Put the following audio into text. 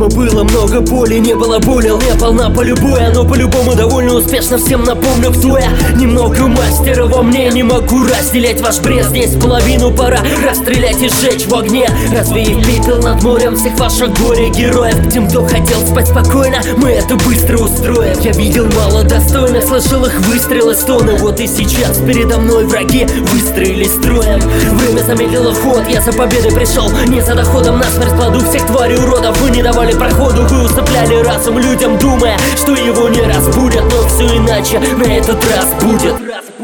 Но было много боли, не было боли, не полна по любой. Но по-любому довольно успешно всем напомню, кто я. Немного мастера во мне, не могу разделять ваш бред. Здесь половину пора расстрелять и сжечь в огне, развеяв пепел над морем всех ваших горе-героев. Тем, кто хотел спать спокойно, мы это быстро устроим. Я видел мало достойных, слышал их выстрелы, стоны. Вот и сейчас передо мной враги выстроились строем. Время замедлило ход, я за победой пришел, не за доходом. Насмерть кладу всех тварей уродов. Вы не давали проходу, вы усыпляли разум людям, думая, что его не разбудят. Но все иначе на этот раз будет.